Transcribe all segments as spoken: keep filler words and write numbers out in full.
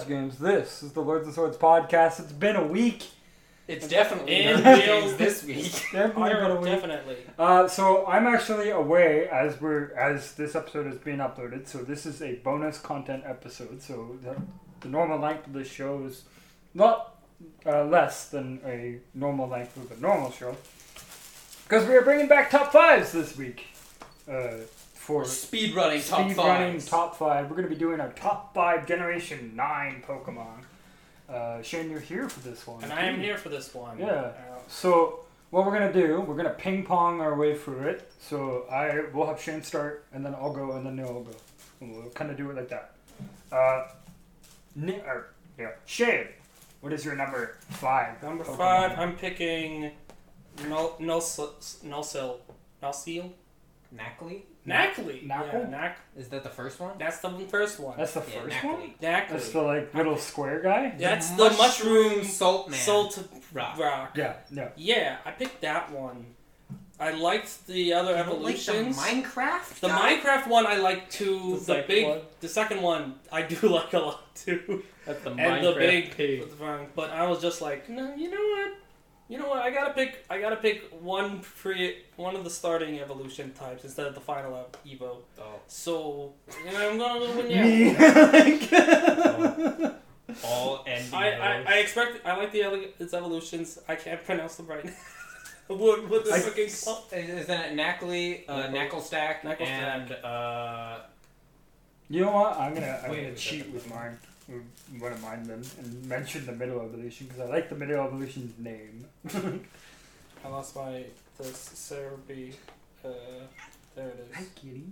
Overwatch games. This is the Lords and Swords podcast. It's been a week. It's definitely And been Bill- games this week. Definitely been a week. Definitely. Uh, so I'm actually away as we're as this episode is being uploaded. So this is a bonus content episode. So the, the normal length of this show is not uh, less than a normal length of a normal show, because we are bringing back top fives this week. Uh, for Speed running top speed five. running top five, we're gonna be doing our top five Generation Nine Pokemon. Uh, Shane, you're here for this one. And I am here for this one. Yeah. Uh, So what we're gonna do, we're gonna ping pong our way through it. So I will have Shane start, and then I'll go, and then Neil will go. And we'll kind of do it like that. Uh, Ni- or, yeah, Shane, what is your number five? number Pokemon? five, I'm picking Nul Nulsil. Nulsil. Nulsil? Knackley? Knackley. Knackle? Yeah, Knack. Is that the first one? That's the first one. That's the Yeah, first Knackley. one. Knackley. That's the like little square guy. That's the mushroom salt man. Salt rock. rock. Yeah, yeah. Yeah, I picked that one. I liked the other You don't like the evolutions. Minecraft? The guy? Minecraft one I like too. The The, second big, one? the second one I do like a lot too. That's the And Minecraft the big pig. But I was just like, no, you know what? You know what? I gotta pick. I gotta pick one pre, one of the starting evolution types instead of the final ev- Evo. Oh. So you know, I'm gonna go with Me. yeah. All and I, I, I expect. I like the ele- its evolutions. I can't pronounce them right now. what what the I- fucking called? Isn't it Knackley, uh, Knackle- Knacklestack, Knackle and uh, You know what? I'm gonna I'm Wait, gonna wait, cheat wait. with mine, with one of mine then, and mention the middle evolution because I like the middle evolution's name. I lost my the Cerebi. Uh, there it is. Kitty.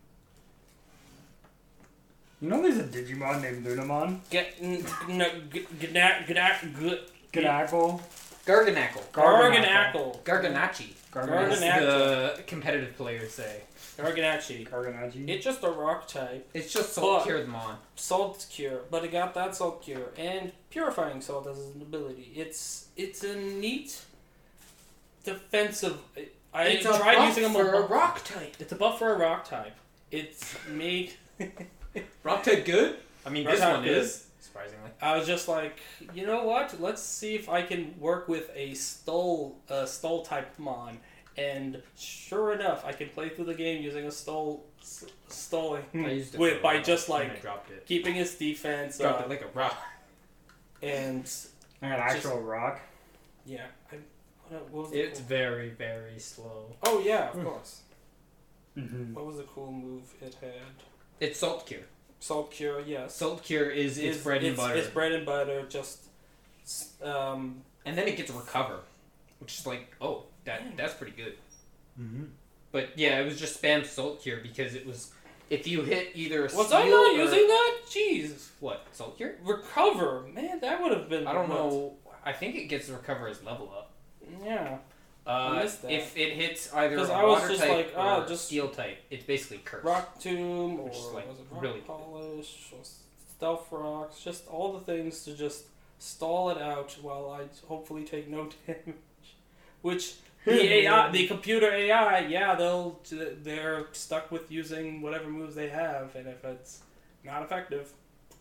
You know there's a Digimon named Lunamon? Get n- n- g- gna- gna- g- Ganackle. Garganackle. Garganackle. Garganachi. Garganachi. As Garganachi. the competitive players say. Garganachi. Garganachi. It's just a rock type. It's just But- salt cured them on. Salt cure, but it got that salt cure and purifying salt as an ability. It's it's a neat defensive. I It's a tried buff using them for a on- rock type. It's a buff for a rock type. It's made. Rock type good? I mean, Rock this type one good. is. Surprisingly. I was just like, you know what? Let's see if I can work with a stole uh, stole type mon. And sure enough, I can play through the game using a stole s- stoling I used it with for a by while, just and I like dropped it. keeping his defense Dropped up it like a rock. and An actual rock. yeah. I, what, what was the It's cool- very, very slow. Oh yeah, of course. Mm-hmm. What was the cool move it had? It's salt cure. Salt cure, yes. Salt cure is its Is- bread and it's, butter. It's bread and butter. Just um, And then it gets recover, which is like, oh, that that's pretty good. Mm-hmm. But yeah, it was just spam salt cure because it was if you hit either a was steel I not or- using that? Jeez, what salt cure? recover, man. That would have been. I don't what? know. I think it gets recover as level up. Yeah. Uh, missed that. if it hits either a 'Cause I was water just type like, ah, or just- steel type, it's basically cursed. Rock Tomb, or Which is, like, was it Rock really good. Polish, or Stealth Rocks, just all the things to just stall it out while I hopefully take no damage. Which the A I, the computer A I, yeah, they'll they're stuck with using whatever moves they have, and if it's not effective,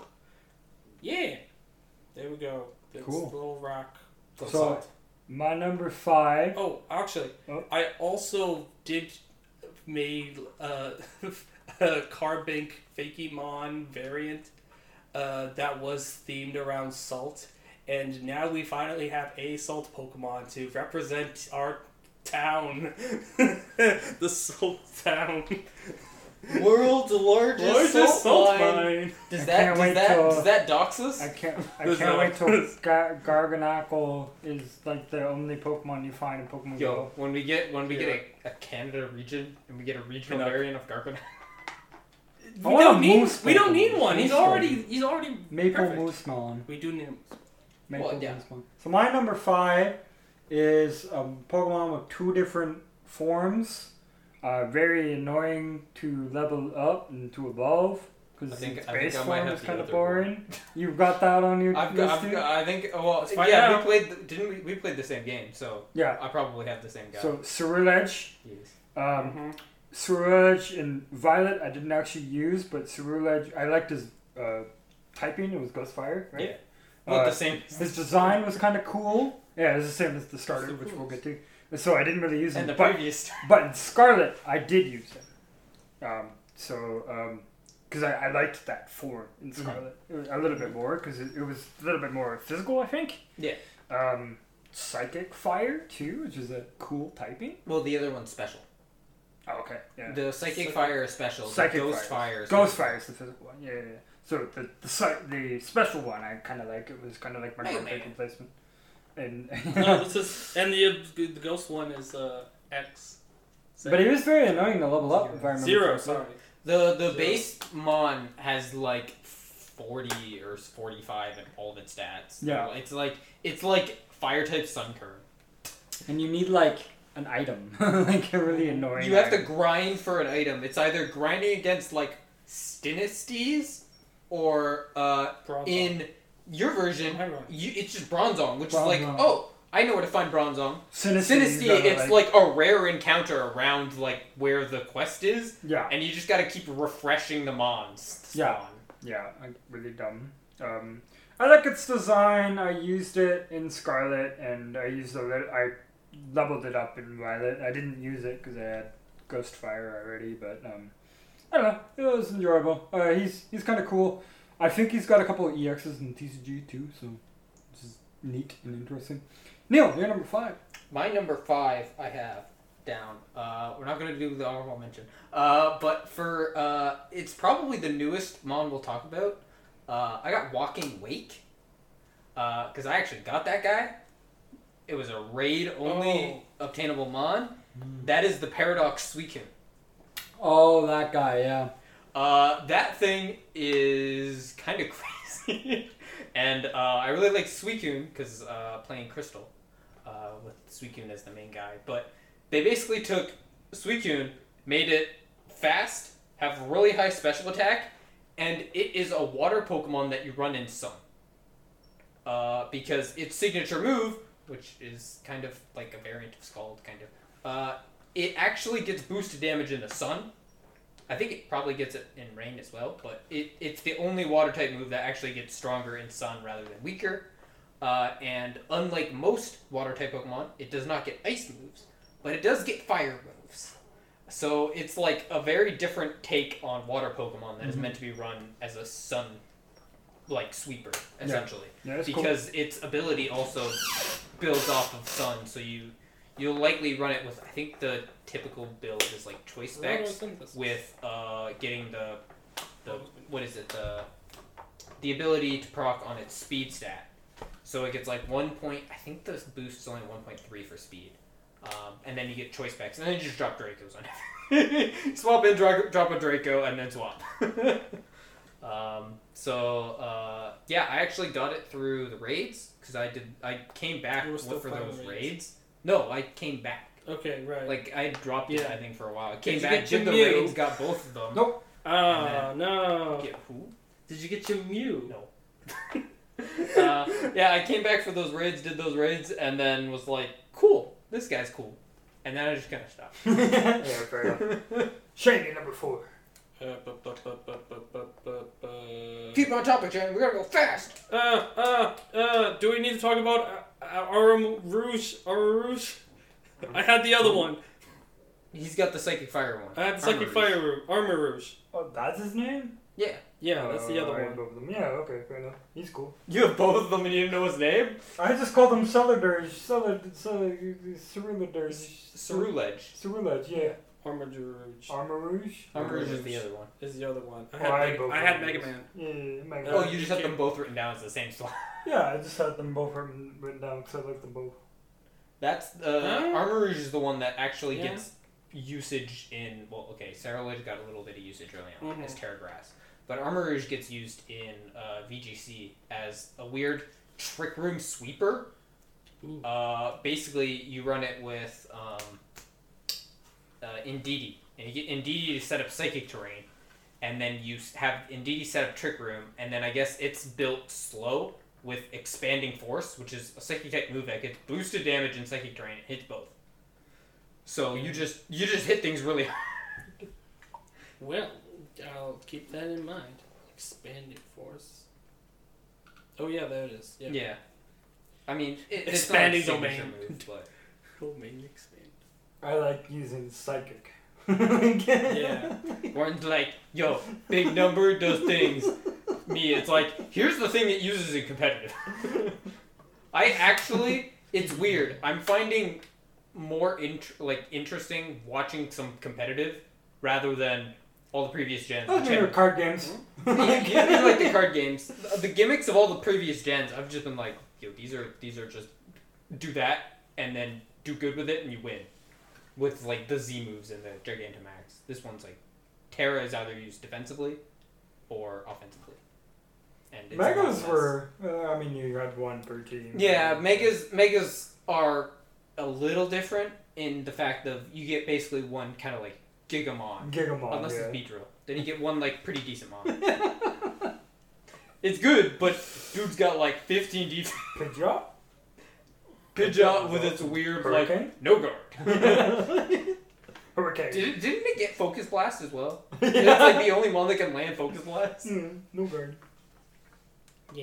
yeah, there we go. It's Cool. a little rock. So my number five. Oh, actually, Oh. I also did made uh, a Carbink Fakemon variant uh, that was themed around salt, and now we finally have a salt Pokemon to represent our town, the Salt Town. World's largest, Largest salt mine. mine. Does I that can't does wait that till- does that dox us? I can't. I There's can't no- wait till Gar- Garganackle is like the only Pokemon you find in Pokemon Yo, Go. when we get when we Yeah. get a, a Canada region and we get a regional Canuck. variant of Garganackle. We want don't a need. moose We don't Pokemon. need one. He's Moose already. Pokemon. He's already. Maple perfect. Moosemon. We do need him. Maple Well, yeah. Moosemon. So my number five is a Pokemon with two different forms. Uh, very annoying to level up and to evolve I because think- its I think base I might form have is the kind of other boring. You've got that on your I've list got, I've too? got, I think. Well, Let's find yeah, out. we played. The, didn't we? We played the same game, so Yeah. I probably have the same guy. So Ceruledge, Yes. um, Mm-hmm. Ceruledge and Violet I didn't actually use, but Ceruledge I liked his uh, typing. It was Ghostfire, right? Yeah. Looked Uh, the same. his design was kind of cool. Yeah, it's the same as the starter, So which cool. we'll get to. So I didn't really use him. And the but, previous. but in Scarlet, I did use him. Um, so, because I, I liked that form in Mm-hmm. Scarlet a little bit more, because it, it was a little bit more physical, I think. Yeah. Um, Psychic Fire, too, which is a cool typing. Well, the other one's special. Oh, okay, yeah. The Psychic Psychic- Fire is special. Psychic the Ghost Fire. Fire is Ghost Fire is the physical one, yeah, yeah, yeah. So the the, psy- the special one, I kind of like. It was kind of like my Mega birthday Man. replacement. And No, this is and the uh, the ghost one is uh X. but he was very annoying to level up, if I remember. Zero. correctly. Sorry. The the Zero. base mon has like forty or forty-five in all of its stats. Yeah. It's like it's like fire type Sunkern. And you need like an item, like a really annoying. You have to item. grind for an item. It's either grinding against like Stinistes or uh Bronzong. in your version Am I wrong? you it's just Bronzong, which is like, Bronzong. oh, I know where to find Bronzong. Sinisty, you Sinisty, gotta, it's like a rare encounter around like where the quest is, yeah, and you just gotta keep refreshing the mons to Yeah. spawn. yeah, like, really dumb. Um, I like its design. I used it in Scarlet, and I used a lit- I leveled it up in Violet. I didn't use it because I had Ghostfire already, but um, I don't know. It was enjoyable. Uh, he's he's kind of cool. I think he's got a couple of E Xs in T C G too, so this is neat and interesting. Neil, you're number five. My number five, I have down. Uh, we're not gonna do the honorable mention. Uh, but for uh, it's probably the newest mon we'll talk about. Uh, I got Walking Wake. Uh, cause I actually got that guy. It was a raid only obtainable mon. That is the Paradox Suicune. Oh, that guy, yeah. Uh, that thing is kind of crazy. And uh, I really like Suicune because uh, playing Crystal uh, with Suicune as the main guy. But they basically took Suicune, made it fast, have really high special attack, and it is a water Pokemon that you run in Sun. Uh, because its signature move, which is kind of like a variant of Scald, kind of, uh, it actually gets boosted damage in the Sun. I think it probably gets it in Rain as well, but it, it's the only water type move that actually gets stronger in Sun rather than weaker. Uh, and unlike most water type Pokemon, it does not get ice moves, but it does get fire moves. So it's like a very different take on water Pokemon that is Mhm. meant to be run as a Sun like sweeper, essentially. Yeah, that's cool. Because its ability also builds off of Sun, so you you'll likely run it with I think the typical build is like choice specs with uh, getting the the what is it the the ability to proc on its speed stat. So it gets like one point. I think the boost is only one point three for speed, um, and then you get choice specs, and then you just drop Dracos on it. Swap in, dra- drop a Draco, and then swap. um, so uh, yeah, I actually got it through the raids because I did. I came back You were with- still for playing those raids. raids. No, I came back. Okay, right. Like I dropped it, Yeah. I think, for a while. I came you back, get did the your Mew? raids, got both of them. Nope. Ah, no. Get who? Did you get your Mew? No. uh, yeah, I came back for those raids, did those raids, and then was like, cool, this guy's cool. And then I just kind of stopped. Yeah, fair enough. Shane, you're number four. Uh, bu- bu- bu- bu- bu- bu- bu- bu- Keep on topic, Jen. We gotta go fast. Uh, uh, uh, do we need to talk about uh, uh, Arm Rouge? Arm Rouge? I had the other one. He's got the Psychic Fire one. I had the Psychic Armor Fire Rouge. Armor Rouge. Oh, that's his name? Yeah. Yeah, that's the Uh, other I one. go with them. Yeah, okay, fair enough. He's cool. You have both of them and you didn't know his name? I just called him Celadurge. Celad, Celad, Cerulidurge. Cerulege. Cerulege, yeah. Armor Rouge Armor Rouge? Armor Rouge is the other one. is the other one. I Oh, had, I had Mega, both I of had those. Mega Man. Yeah, yeah, Mega Oh, Man. you just have them both written down as the same slot. Yeah, I just had them both written, written down because I like them both. That's uh, Huh? Armor Rouge is the one that actually Yeah. gets usage in. Well, okay, Cerulege got a little bit of usage early on Mhm. as Terra Grass, but Armor Rouge gets used in uh, V G C as a weird Trick Room sweeper. Ooh. Uh, basically, you run it with um, uh, Indeedee, and you get Indeedee to set up Psychic Terrain, and then you s- have Indeedee set up Trick Room, and then I guess it's built slow with Expanding Force, which is a Psychic type move that gets boosted damage in Psychic Terrain. It hits both. So you just you just hit things really hard. Well, I'll keep that in mind. Expanding Force. Oh yeah, there it is. Yeah. Yeah. I mean, it, it's Expanding not a signature domain. move, but Domain expand. I like using psychic. Yeah. Gordon's like, yo, big number does things. Me, it's like, here's the thing it uses in competitive. I actually, it's weird. I'm finding more int- like interesting watching some competitive rather than all the previous gens. Oh, which your have- card games. yeah, yeah, like the card games. The, the gimmicks of all the previous gens, I've just been like, yo, these are these are just do that and then do good with it and you win. With like the Z moves and the Gigantamax. This one's like Terra is either used defensively or offensively. And it's a lot Megas less- were. Uh, I mean, you had one per team. Yeah, megas megas are a little different in the fact of you get basically one kind of like Gigamon. Gigamon. Unless yeah. it's Beedrill. Then you get one like pretty decent mon. It's good, but dude's got like fifteen defense. Pidgeot? Pidgeot with its weird like Hurricane? no guard. Hurricane. Did it, didn't it get Focus Blast as well? It's like the only one that can land Focus Blast. Mm, no guard. Yeah.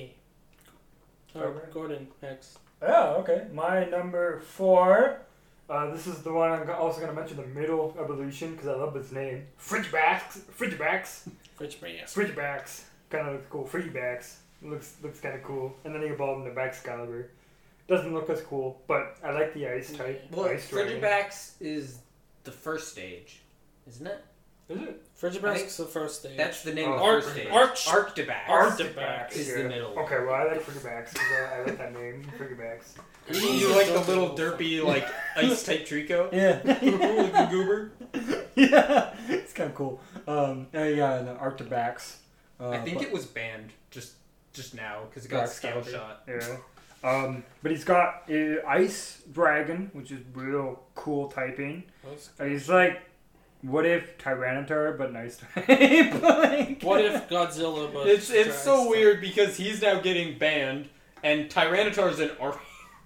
Oh, Okay. Gordon next. Yeah, okay. My number four. Uh, this is the one I'm go- also going to mention, the middle evolution, because I love its name. Frigibacks. Frigibacks. Fridge yes. Frigibacks. Kind of looks cool. Frigibacks. Looks looks kind of cool. And then he evolved into Baxcalibur. Doesn't look as cool, but I like the ice type. Well, ice dragon. Frigibax is the first stage, isn't it? Is it? Frigiback's the first stage. That's the name Oh. of the Arc- first stage. Arch- Arctibax. Arctibax. is the middle. Okay, well, I like Frigibacks because I, I like that name. Frigibacks. You like the little derpy like ice type Trico? Yeah. Like the goober? Yeah. It's kind of cool. Um, uh, yeah, the Arctibax. Uh, I think but- it was banned just just now because it got Baxcalibur. scale shot. Yeah. Um, but he's got uh, Ice Dragon, which is real cool typing. Uh, he's like, what if Tyranitar, but nice type? Like- What if Godzilla but It's it's so drags weird because he's now getting banned and Tyranitar's an R.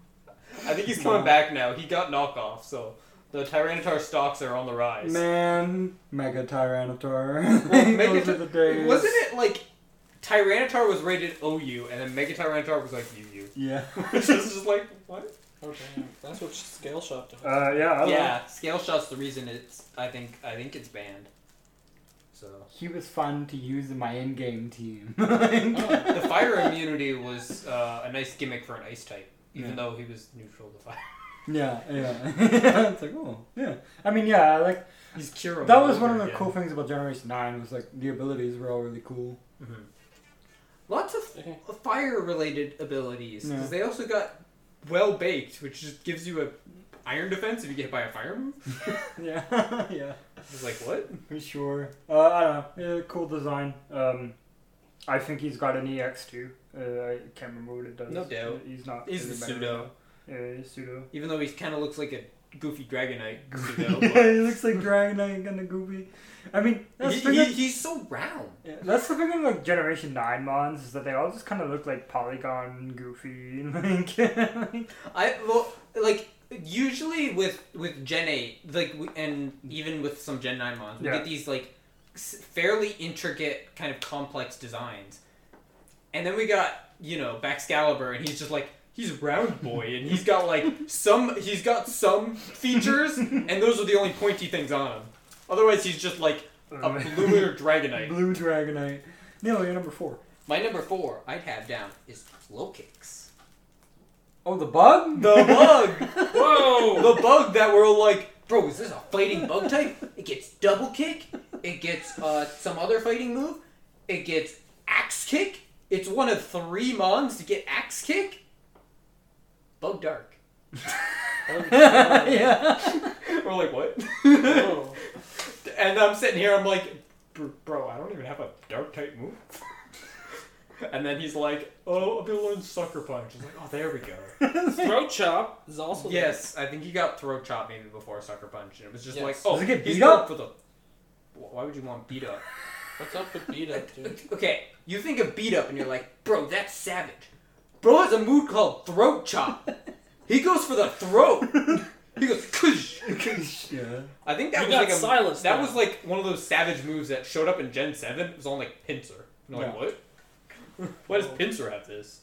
I think he's coming back now. He got knockoff, so the Tyranitar stocks are on the rise. Man, Mega Tyranitar. Well, Mega Those are the days. Wasn't it like Tyranitar was rated O U and then Mega Tyranitar was like U U? Yeah. Which is just like what? Oh damn, that's what Scale Shot does. Uh, yeah. I Yeah, scale shot's the reason it's. I think I think it's banned. So He was fun to use in my in-game team. Oh. the fire immunity was uh, a nice gimmick for an ice type, even Yeah. though he was neutral to fire. Yeah, yeah. It's like, oh, yeah. I mean, yeah, I like He's Kira. that all was one of over the again. cool things about Generation Nine was like the abilities were all really cool. Mhm. Lots of Okay. fire-related abilities because Yeah. they also got well baked, which just gives you a iron defense if you get hit by a fire move. Yeah, yeah, It's like what? for sure. Uh, I don't know. Yeah, cool design. Um, I think he's got an E X too. Uh, I can't remember what it does. No doubt. He's not. He's the doesn't matter. pseudo. Yeah, he's pseudo. Even though he kind of looks like a goofy Dragonite pseudo. Yeah, but he looks like Dragonite kind of goofy. I mean, that's he, the he, thing. he's so round. Yeah, that's the thing with like Generation Nine mons is that they all just kind of look like Polygon, goofy, like. I well, like usually with with Gen eight, like we, and even with some Gen nine mons, we Yeah. get these like s- fairly intricate kind of complex designs, and then we got you know Baxcalibur, and he's just like he's a round boy, and he's got like some he's got some features, and those are the only pointy things on him. Otherwise, he's just like a blue or Dragonite. Blue Dragonite. Neil, you're number four. My number four I'd have down is Low Kicks. Oh, the bug? The bug! Whoa! The bug that we're like, bro, is this a fighting bug type? It gets double kick. It gets uh, some other fighting move. It gets axe kick. It's one of three mons to get axe kick. Bug Dark. Yeah. We're like, what? Whoa. And I'm sitting here, I'm like, "Br- bro, I don't even have a dark type move. And then he's like, oh, I'll be able to learn Sucker Punch. I was like, oh, there we go. Throat Chop is also there. Yes, I think he got Throat Chop maybe before Sucker Punch. And it was just Yes. like, oh, Does it get he's beat going up? for the... Why would you want beat up? What's up with beat up, dude? Okay, you think of beat up and you're like, bro, that's savage. Bro has a move called Throat Chop. He goes for the throat. He goes, kush. Yeah. I think that You was got like a, silenced that now. was like one of those savage moves that showed up in Gen seven. It was on like Pinsir. And I'm like, Yeah. what? Why does Pinsir have this?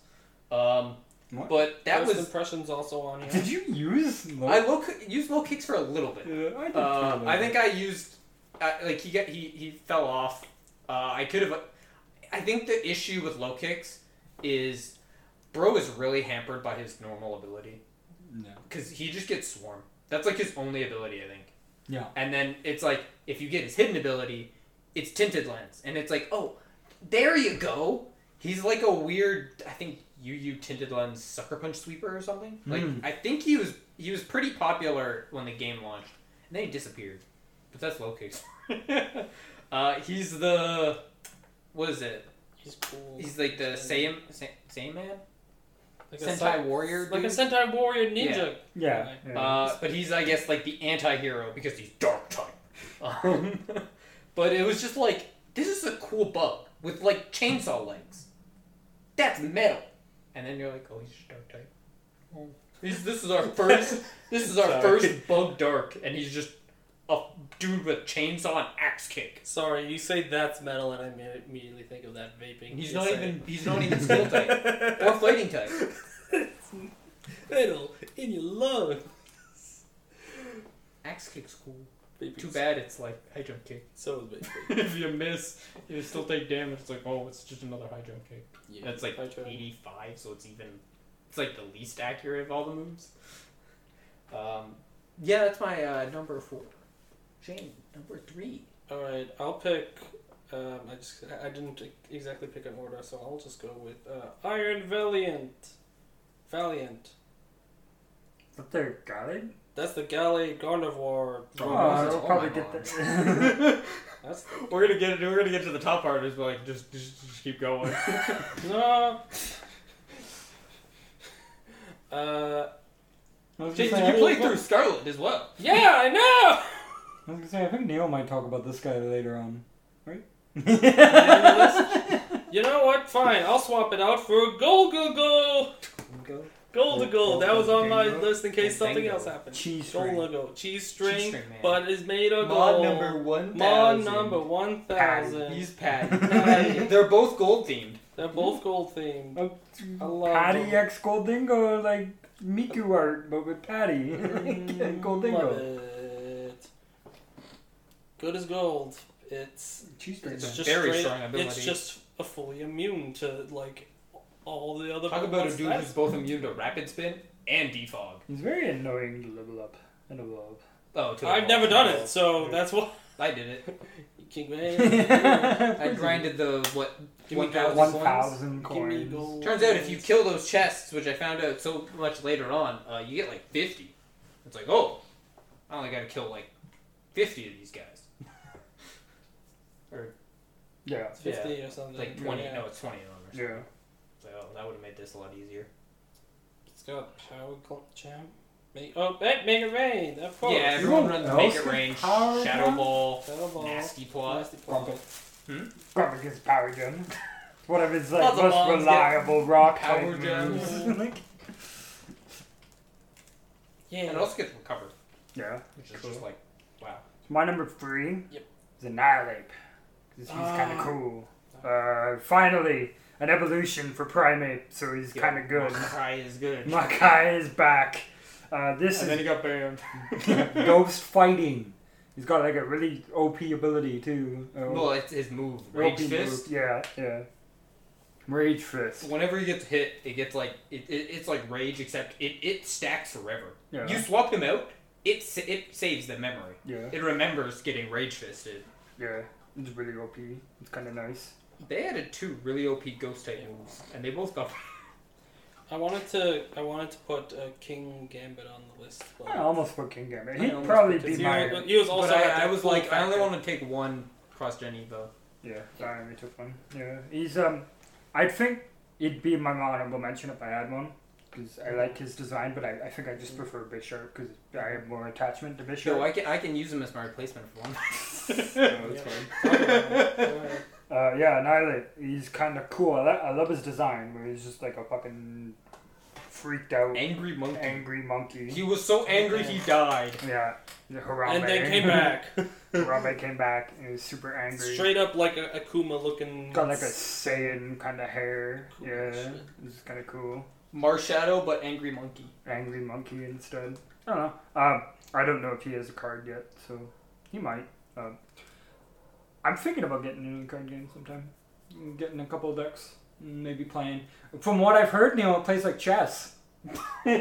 Um, What? but that First was impressions also on here. Did you use? Low? I low used low kicks for a little bit. Yeah, I did Uh, too, I though. think I used uh, like he got he he fell off. Uh, I could have. I think the issue with low kicks is Bro is really hampered by his normal ability No. because he just gets swarm. That's like his only ability, I think. Yeah. And then it's like if you get his hidden ability, it's tinted lens, and it's like oh, there you go. He's like a weird. I think Yu Yu tinted lens sucker punch sweeper or something. Like Mm. I think he was he was pretty popular when the game launched, and then he disappeared. But that's low kicks. uh, he's the what is it? He's cool. He's like the same same man, like a Sentai sen- warrior, like a dude? Sentai warrior ninja. Yeah. guy. yeah. Uh, but he's I guess like the anti-hero because he's dark type. Um, but it was just like this is a cool bug with like chainsaw legs. That's metal. And then you're like, oh, he's just dark type. Oh. He's, this is our first. This is our Sorry. first bug dark, and he's just a dude with chainsaw and axe kick. Sorry, you say that's metal, and I imme- immediately think of that vaping. And he's you not say. even. He's not even skill type or fighting type. metal in your lungs. Axe kick's cool. Vaping's Too bad it's like high jump kick. So is vaping. If you miss, you still take damage. It's like, oh, it's just another high jump kick. Yeah, And it's like I tried. eighty-five, so it's even. It's like the least accurate of all the moves. Um, yeah, that's my uh, number four. Shane, number three. All right, I'll pick. Um, I just I didn't exactly pick an order, so I'll just go with uh, Iron Valiant. Valiant. Is that their guide? That's the Galley Gardevoir. Oh, Oh, I'll oh probably my get God. that. That's the, We're gonna get we're gonna get to the top part. Is like just just, just keep going. no. Uh, I was Jake, gonna did say, you I- play through Scarlet as well? yeah, I know. I was gonna say, I think Neil might talk about this guy later on, right? You know what? Fine, I'll swap it out for Gold Go Go. Go. Gold to Gold. That was on my Goldengo. list in case something Goldengo. else happened. Cheese Gold string. Go Cheese string, Cheese string, man. but is made of Mod gold. number one Mod thousand. number one thousand. He's Patty. They're both gold themed. They're both gold themed. Oh, I love Patty them. X Goldingo, like Miku art, but with Patty. Mm, Goldingo. love it. Good as gold. It's Cheese string. It's man. just very straight strong up- ability. It's just a fully immune to like all the other. Talk about a Pokemon dude stats. who's both immune to rapid spin and defog. He's very annoying to level up and evolve. Oh, to I've never done it, so that's why. I did it. King Man. I grinded the what Give me one gold. thousand One coins. thousand Give me coins. gold. Turns out if you kill those chests, which I found out so much later on, uh, you get like fifty. It's like, oh, I only got to kill like fifty of these guys. or Yeah. fifty or something. like twenty. Yeah. No, it's twenty of them or something. Yeah. So oh, that would have made this a lot easier. It's got power cl- champ. Make, oh, hey, make it rain. Of course. Yeah, everyone You runs know Make It else Rain, with power Shadow jump? Ball, Shadow Ball. Nasty Plot. Nasty plot. Grumpet. Grumpet gets power gem. One of his like Lots of most mons get reliable rock power type gems. moves. Like, Yeah. And it also gets recovered, yeah. which is Cool. just like, wow. My number three Yep. is Annihilate. Because he's kind Ah. of cool. Uh, finally, an evolution for Primate, so he's Yeah, kind of good. Makai is good. Makai is back. Uh, this And then is he got banned. Ghost Fighting. He's got like a really O P ability too. Uh, Well, it's his move, O P Rage move. Fist. Yeah, yeah. Rage Fist. Whenever he gets hit, it gets like it, it it's like rage, except it, it stacks forever. Yeah. You swap him out, it sa- it saves the memory. Yeah, It remembers getting rage fisted. yeah. It's really O P. It's kind of nice. They added two really O P ghost type moves, and they both got. I wanted to. I wanted to put uh, King Gambit on the list. But I almost put King Gambit. I He'd almost probably put be his- my. He was, he was also. but at I, I that was cool like, I only factor. want to take one cross gen Evo. Yeah, I only took one. Yeah, he's um. I think he'd be my honorable mention if I had one, because I like his design. But I, I think I just prefer Bisharp because I have more attachment to Bisharp. So I can I can use him as my replacement for one. So it's Yeah. fine. Go ahead. Uh, yeah, Annihilate. He's kind of cool. I, li- I love his design, where he's just like a fucking freaked out Angry monkey. angry monkey. He was so angry he died. Yeah, the Harambe. And then came back. Harambe came back and he was super angry. Straight up like a Akuma looking. Got like a Saiyan kind of hair. Cool yeah, shit. it was kind of cool. Marshadow, but angry monkey. Angry monkey instead. I don't know. Um, I don't know if he has a card yet, so he might. Um, I'm thinking about getting into a card game sometime. Getting a couple of decks, maybe playing. From what I've heard, Neil, it plays like chess. You're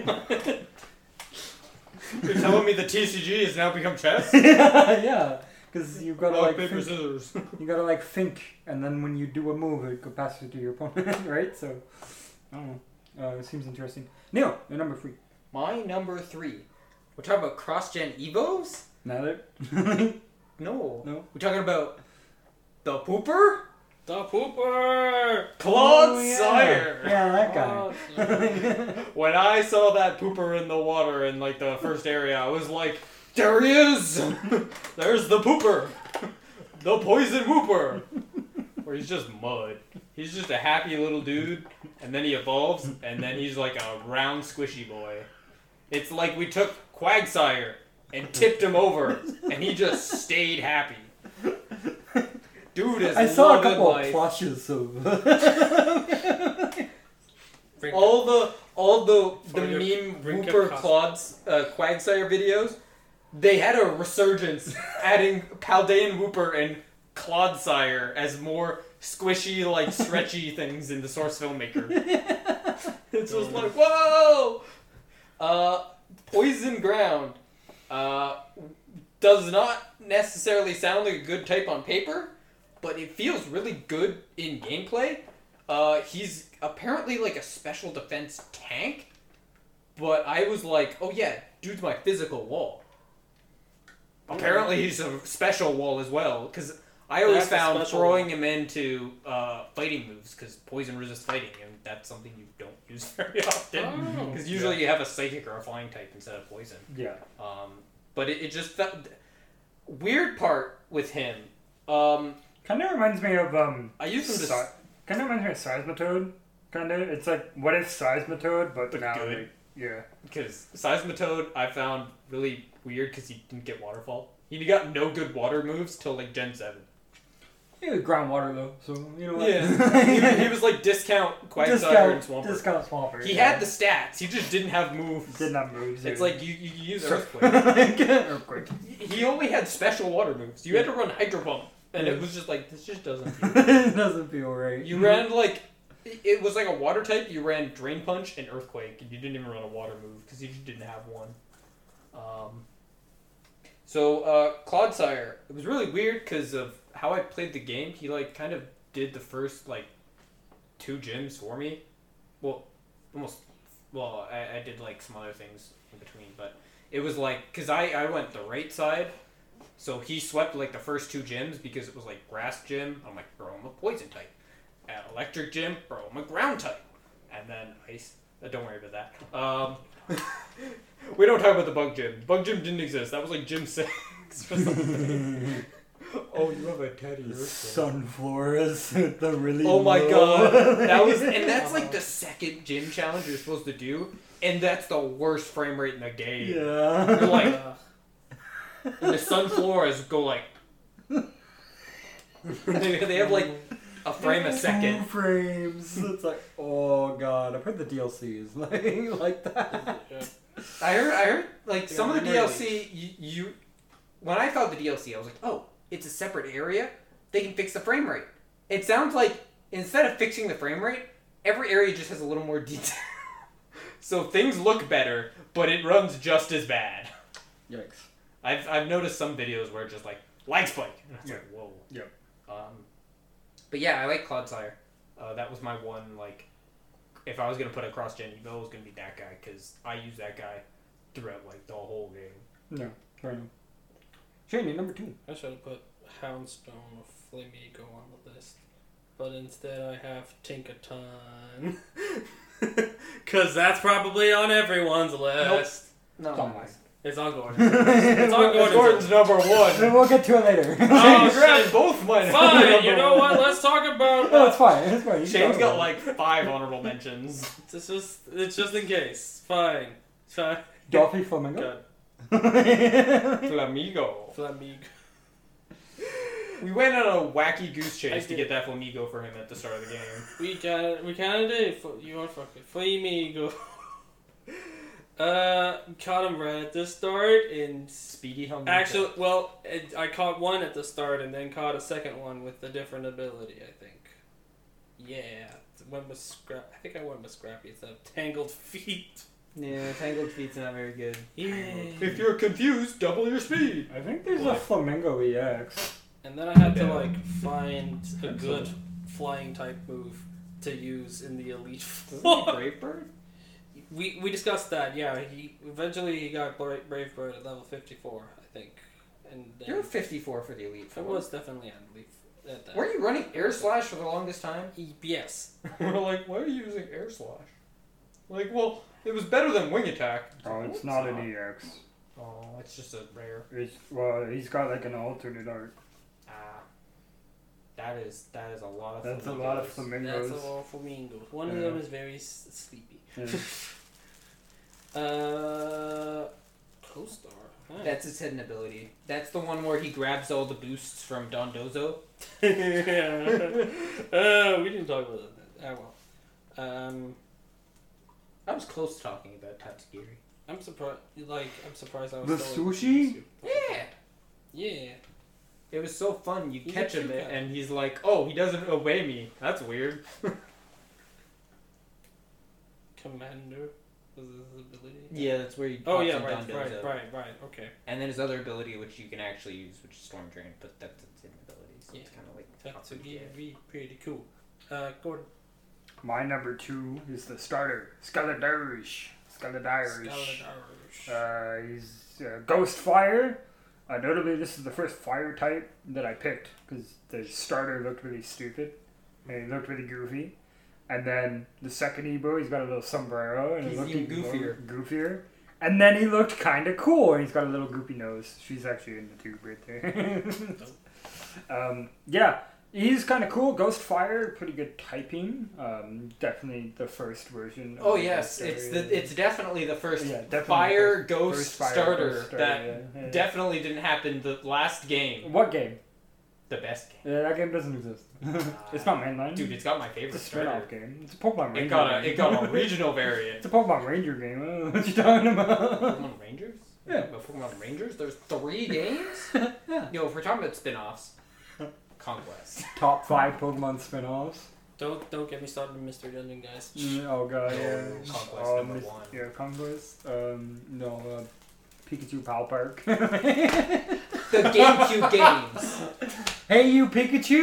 telling me the T C G has now become chess? Yeah, because you've got to Rock, like paper, think, scissors. you gotta like think, and then when you do a move, it go pass it to your opponent, right? So, I don't know. Uh, it seems interesting. Neil, you're number three. My number three. We're talking about cross-gen Evos? Now that No. No. We're talking about the Pooper? The Pooper! Claude Oh, yeah. Sire! Yeah, that guy. Claude Sire. When I saw that Pooper in the water in like the first area, I was like, there he is! There's the Pooper! The poison Pooper! Where he's just mud. He's just a happy little dude, and then he evolves, and then he's like a round squishy boy. It's like we took Quagsire and tipped him over, and he just stayed happy. Dude is I saw a loving couple life. of plushes of. Drink All the all the the For your meme drink Whooper of coffee. Claude's uh, Quagsire videos, they had a resurgence, adding Paldean Whooper and Claudesire as more squishy, like stretchy things in the Source Filmmaker. It's just like whoa. Uh, Poison Ground uh, does not necessarily sound like a good type on paper, but it feels really good in gameplay. Uh, he's apparently like a special defense tank, but I was like, oh yeah, dude's my physical wall. Apparently he's a special wall as well, because I always That's a found special throwing him into uh, fighting moves, because poison resists fighting, and that's something you don't use very often. Oh. Because usually you have a psychic or a flying type instead of poison. Yeah. Um, but it, it just felt... Weird part with him, um, Kind of reminds me of um. I used him to... Si- kind of reminds me of Seismitoad. Kind of. It's like what if Seismitoad, but, But now good. like, yeah. Because Seismitoad I found really weird because he didn't get Waterfall. He got no good water moves till like Gen seven. He was groundwater though, so you know what? Yeah. he, he was like discount Quagsire and discount, Swampert. discount Swampert. He yeah. had the stats, he just didn't have moves. Didn't have moves. It's yeah. like you, you, you use Sure. Earthquake. Earthquake. He only had special water moves. You had to run Hydro Pump. And it was just like, this just doesn't feel It doesn't feel right. You ran like... It was like a water type. You ran Drain Punch and Earthquake, and you didn't even run a water move because you just didn't have one. Um, so uh, Claudesire, it was really weird because of how I played the game. He like kind of did the first like two gyms for me. Well, almost. Well, I, I did like some other things in between, but it was like because I I went the right side. So he swept like the first two gyms because it was like grass gym. I'm like, bro, I'm a poison type. At electric gym, bro, I'm a ground type. And then ice. Uh, don't worry about that. Um, we don't talk about the bug gym. Bug gym didn't exist. That was like gym six or something. Oh, you have a teddy. Sunflowers with the really. Oh my low- god, that was, and that's like the second gym challenge you're supposed to do, and that's the worst frame rate in the game. Yeah. You're like, Uh, and the sunflowers go like, they, they have like a frame a Two second. frames. It's like, oh god, I've heard the D L C is like like that. yeah. I heard, I heard, like Yeah, some of the memory D L C, you, you, when I thought the D L C, I was like, oh, it's a separate area. They can fix the frame rate. It sounds like instead of fixing the frame rate, every area just has a little more detail. So things look better, but it runs just as bad. Yikes. I've I've noticed some videos where it's just like lag spike. And it's Yeah. like whoa. Yep. Um, but yeah, I like Claudesire. Uh, that was my one like. If I was gonna put a cross gen Evo, it was gonna be that guy because I use that guy throughout like the whole game. No, fair enough. Shane, number two. I should have put Houndstone or Flamigo on the list. But instead I have Tinkaton. Because that's probably on everyone's list. No. Don't mind. It's on Gordon. It's on Gordon. Gordon's number one. Then we'll get to it later. Oh, You grabbed shit. both mine. Fine, you know what? Let's talk about. No, it's fine. It's fine. You Shane's can got talk like five honorable mentions. It's just, it's just in case. Fine. Fine. about it. Dolphy Flamingo. Good. Flamigo. Flamigo. We went on a wacky goose I chase to did. get that Flamigo for him at the start of the game. We can, we can do. F- You are fucking Flamigo. Uh, caught him right at the start, and Speedy helmet. actually, well, it, I caught one at the start, and then caught a second one with a different ability. I think. Yeah, went with scrap. I think I went with Scrappy instead of Tangled Feet. Yeah, Tangled Feet's not very good. Yeah. If you're confused, double your speed. I think there's a What? Flamingo E X. And then I had to Yeah. like find a Think so. good flying type move to use in the elite Isn't four. it Brave Bird? We we discussed that. Yeah, he eventually he got Bra- Brave Bird at level fifty-four, I think. And then You're fifty-four for the Elite Four. I was definitely at elite at that. Were you running Air Slash for the longest time? E- Yes. We're like, why are you using Air Slash? Like, well, it was better than Wing Attack. Oh, it's not an E X. Oh, it's just a rare. It's well, he's got like an alternate art. Ah, that is that is a lot of. That's a flamingos. lot of That's flamingos. a lot of flamingos. One of Yeah. them is very s- sleepy. Yeah. Uh, Co-Star. Huh. That's his hidden ability. That's the one where he grabs all the boosts from Dondozo. yeah. Uh, we didn't talk about that. Oh well. Um, I was close to talking about Tatsugiri. I'm surprised. Like, I'm surprised I was The still, like, sushi? Yeah. Yeah. It was so fun. You He's catch a him cute guy. and he's like, "Oh, he doesn't obey me. That's weird." Commander was his ability. Yeah, that's where you. Oh pops yeah, in right, Dondozo. right, right, right. Okay. And then his other ability, which you can actually use, which is Storm Drain, but that's its hidden ability, so it's Yeah. kind of like. Tatsugiri, pretty cool. Uh, Gordon. My number two is the starter, Scaladarish. Scaladarish. Scaladarish. Uh, he's uh, Ghost Fire. Uh, notably, this is the first fire type that I picked because the starter looked really stupid and he looked really goofy. And then the second Evo, he's got a little sombrero and He's he looked even even goofier. more goofier. And then he looked kind of cool and he's got a little goopy nose. She's actually in the tube right there. um, yeah, he's kind of cool. Ghost Fire, pretty good typing. Um, definitely the first version. Of Oh the yes, Ghost it's Fire. the it's definitely the first Yeah, definitely fire the ghost first fire starter ghost starter, that yeah, yeah. definitely didn't happen the last game. What game? The best game. Yeah, that game doesn't exist. It's not mainline. Dude, it's got my it's favorite a starter. spin-off game. It's a Pokemon Ranger It got a game. it got a regional variant. It's a Pokemon Ranger game. Uh, what you talking about? Pokemon Rangers? Yeah. But Pokemon Rangers? There's three games? Yeah. Yo, if we're talking about spin-offs, Conquest. Top five Pokemon spin-offs. Don't don't get me started on Mister Dungeon, guys. Mm, oh god, yeah. Conquest Oh, number Mis- one. Yeah, Conquest. Um, no, uh, Pikachu Pal Park. The GameCube games. Hey, you Pikachu!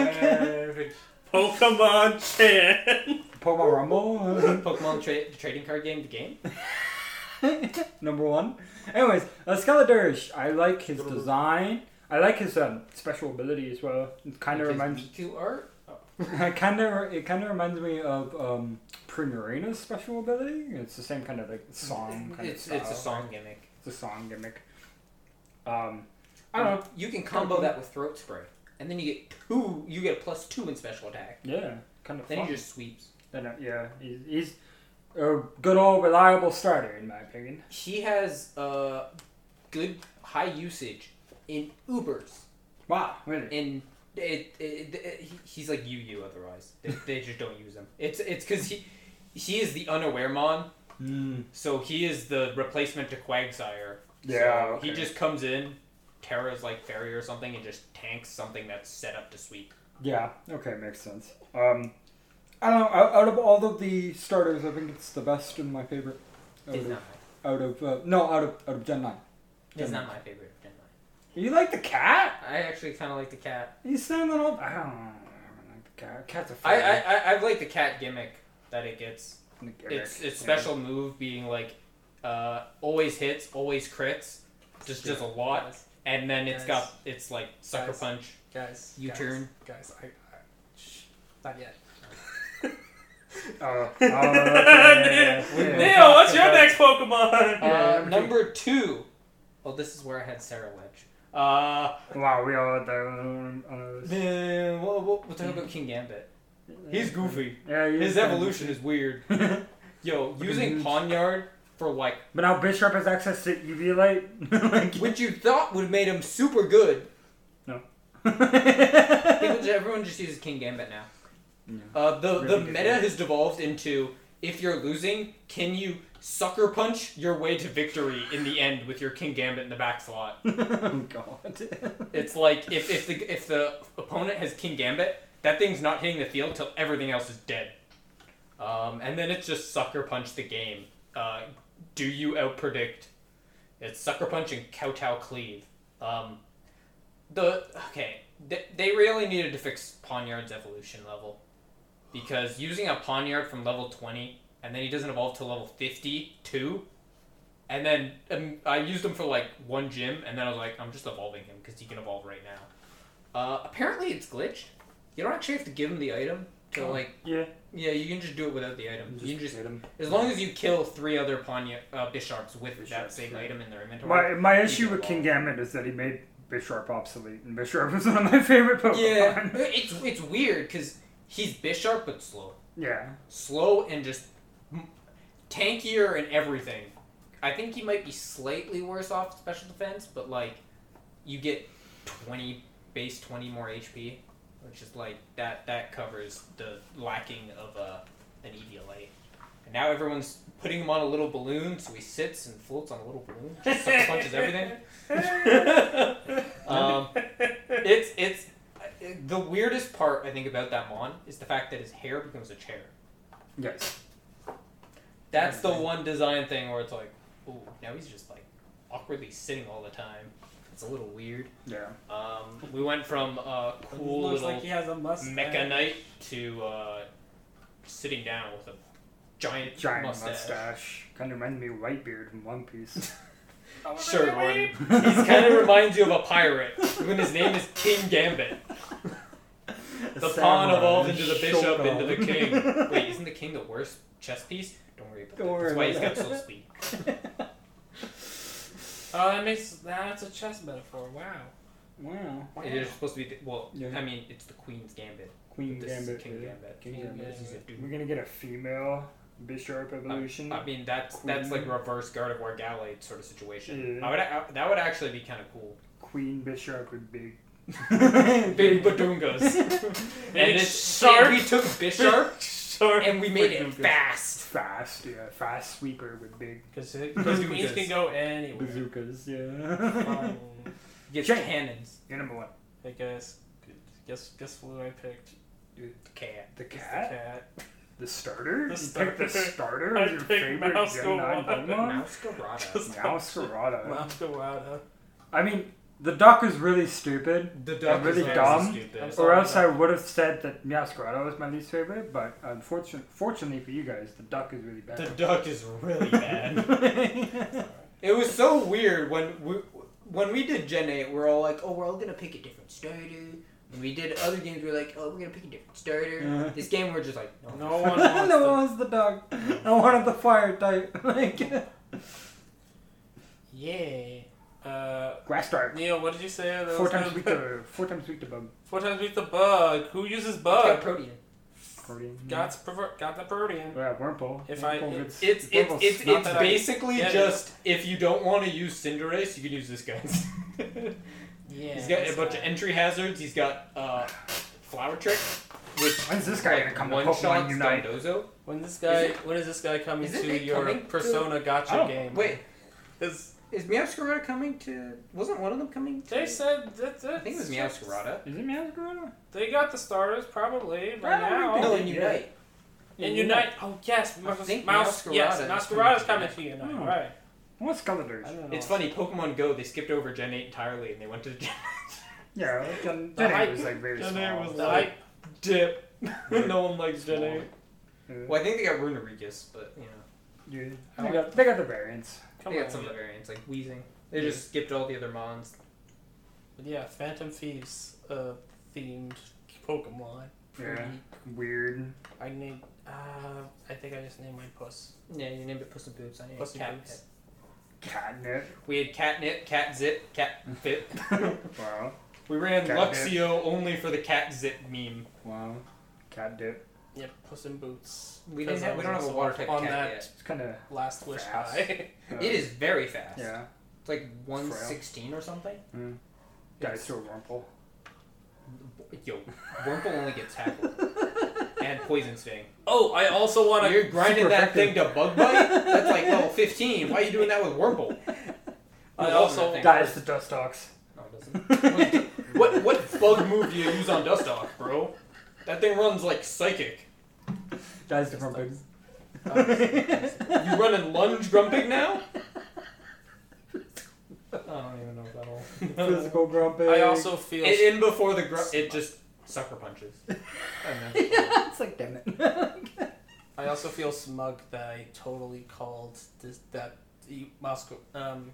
Pokemon Chan. Pokemon Rumble. Pokemon tra- trading card game, the game. Number one. Anyways, uh, Scaladarish. I like his design. I like his um, special ability as well. It kind of Like reminds. his Miku art. It kind of it kind of reminds me of um, Primurina's special ability. It's the same kind of like song kind It's of it's a style. song gimmick. It's a song gimmick. Um, I don't know. You can combo that with throat spray, and then you get two. You get a plus two in special attack. Yeah, kind of Then fun. he just sweeps. Then, uh, yeah, he's, he's a good old reliable starter in my opinion. He has uh, good high usage in Ubers. Wow, really? In it, it, it, he- he's like Yu Yu otherwise. They, they just don't use him. It's it's because he he is the unaware mon, Mm. so he is the replacement to Quagsire. Yeah, So okay. he just comes in, Terra's like fairy or something, and just tanks something that's set up to sweep. Yeah. Okay, makes sense. Um, I don't know. Out, out of all of the starters, I think it's the best and my favorite. Out He's of, not out of uh, no, out of out of Gen nine. my, he's Gen not my favorite Gen nine. You like the cat? I actually kind of like the cat. He's standing all. I don't know. I don't like the cat. Cat's a I, fairy. I, I, I like the cat gimmick that it gets. Gimmick, Its its yeah. special move being like uh, always hits, always crits, just does a lot, Guys, and then it's Guys. got it's like sucker Guys. punch. guys. U-turn. Guys, guys I, I shh, not yet. Oh, oh, okay. Neil, We- Neil, what's your next Pokemon? Uh, number two. Well, this is where I had Sarah Wedge. Uh, Wow, we all had that on us. then we'll, we'll, we'll talk about King Gambit. He's goofy. Yeah, he His is kinda evolution goofy. is weird. Yo, using Pawniard for like, But now Bisharp has access to U V light. like, which you thought would have made him super good. no. People, everyone just uses King Gambit now. Yeah. Uh, the the Really good meta game. has devolved into, if you're losing, can you sucker punch your way to victory in the end with your King Gambit in the back slot? Oh god. It's like if, if the if the opponent has King Gambit, that thing's not hitting the field till everything else is dead. Um, and then it's just sucker punch the game. Uh, do you outpredict? It's sucker punch and kowtow cleave. Um, the okay, they, they really needed to fix Pawniard's evolution level, because using a Pawniard from level twenty and then he doesn't evolve till level fifty-two, and then um, I used him for like one gym, and then I was like, I'm just evolving him because he can evolve right now. Uh, apparently it's glitched. You don't actually have to give him the item to Oh. like. Yeah. Yeah, you can just do it without the item. you can just hit him. as long as you kill three other Pawniard uh, Bisharps with that Bisharps, same yeah. item in their inventory. My my you issue can with King evolve. Gambit is that he made Bisharp obsolete, and Bisharp is one of my favorite Pokemon. Yeah, it's it's weird because he's Bisharp but slow, Yeah. slow and just m- tankier and everything. I think he might be slightly worse off special defense, but like you get twenty base twenty more H P, which is like that that covers the lacking of uh, an E V L A. And now everyone's putting him on a little balloon, so he sits and floats on a little balloon, just sucker punches everything. um, it's it's the weirdest part I think about that Mon is the fact that his hair becomes a chair. Yes. That's the one design thing where it's like, ooh, now he's just like awkwardly sitting all the time. It's a little weird. Yeah. Um, we went from uh, cool Looks little like he has a mustache. Mecha Knight to uh, sitting down with a giant, Giant mustache. mustache. Kind of reminds me of Whitebeard from One Piece. Sure, Gordon. He kind of reminds you of a pirate when his name is King Gambit. The pawn evolved into the bishop, into the king. Wait, isn't the king the worst chess piece? Don't worry about Don't that. worry That's why he's about got that. so speed. Oh, that makes that's a chess metaphor. Wow. Wow. It is supposed to be. The, well, Yeah. I mean, it's the queen's gambit. Queen This is Gambit. King yeah. Gambit. King King Gambit. Gambit is a dude. We're gonna get a female Bisharp evolution. I mean, that's that's Queen. like reverse Gardevoir Gallade sort of situation. Yeah. I would I, that would actually be kind of cool. Queen Bisharp with big. Big Badungas. and Big it's shark. and we took Bisharp Sure. and we made it Badungas. fast. Fast, yeah. Fast sweeper with big Because Bazookas. queens can go anywhere. bazookas, yeah. Fine. Get Jane. cannons. You're number one. I guess. Guess guess who I picked? The cat. The It's the cat? cat. The starter? The you picked the starter. starter I as your picked favorite Mouse Gen nine Gawada. Pokemon? Masquerada. Masquerada. Masquerada. I mean, the duck is really stupid. The duck duck is is very dumb. stupid. I'm Or sorry, else I duck. would have said that Masquerada was my least favorite, but unfortunately, fortunately for you guys, the duck is really The bad. duck is really bad. It was so weird when we when we did Gen eight. We're all like, oh, we're all gonna pick a different starter. When we did other games, we were like, oh, we're gonna pick a different starter. Uh-huh. This game, we're just like, no. No one wants no to. one wants the duck. I wanted the fire type. like Yeah. Uh, grass type. Neil, what did you say? That Four was times gonna- weak to four times weak to bug. Four times beat the bug. Who uses It's got bug? protein. Protein. Got perver- got the Protean. Yeah, Wurmple. If I- Wurmple it- gets- It's it's Wurmple's it's, not it's that I- basically Yeah, just if you don't want to use Cinderace, you can use this guy. Yeah. He's got a this bunch guy. of entry hazards. He's got uh, Flower Trick, which When's this guy gonna come to one Pokemon shot Unite? Dondozo. When this guy, Is it- when is this guy coming is it to it your coming to- Persona Gotcha Oh, game? Wait, Is is Meowscarada coming to? Wasn't one of them coming? To, they said that? I think it was Meowscarada. Is it Masquerada? They got the starters probably I right don't now. think No, they in did. Unite. In Unite. Oh yes, I Mouse. think Mouse yes, Masquerada is Masquerada's coming coming to to Unite. Hmm. Right. What's Skeletors? I don't know. It's funny. Pokemon Go. They skipped over Gen eight entirely, and they went to Gen Yeah, like, Gen The Gen hype- eight was like very Gen small. eight was The like- hype. Dip. No one likes Gen eight. Yeah. Well, I think they got Runerigus, but you know, Yeah. They got they got the variants. Come they on. got some of the variants like Weezing. They just skipped all the other Mons. But yeah, Phantom Thieves uh, themed Pokemon. Yeah. Weird. I need. Uh, I think I just named my puss. Yeah, you named it Puss in Boots. I named Puss it in Cat Boots. Catnip. We had Catnip, Cat Zip, Cat Fit. Wow. We ran Catnip. Luxio only for the Cat Zip meme. Wow. Cat dip. Yep, Puss in Boots. We Because didn't have, I we don't was have a also water type on cat that yet. It's kind of. last wish Fast. high. Uh, It is very fast. Yeah. It's like one sixteen or something. Mm. Guys throw Rumple. Yo, Wurmple only gets tackled. And Poison Sting. Oh, I also want to. You're grinding super that effective. thing to Bug Bite? That's like level fifteen. Why are you doing that with Wurmple? I also- Dies to Dust Dogs. No, it doesn't. what what bug move do you use on Dustock, bro? That thing runs like psychic. Dies to Grumpig. You running lunge Grumpig now? I don't even know if that'll. Physical Grumpig. I also feel. It, in before the gr- it just sucker punches. And then- It's like, damn it. I also feel smug that I totally called this that the Moscow um.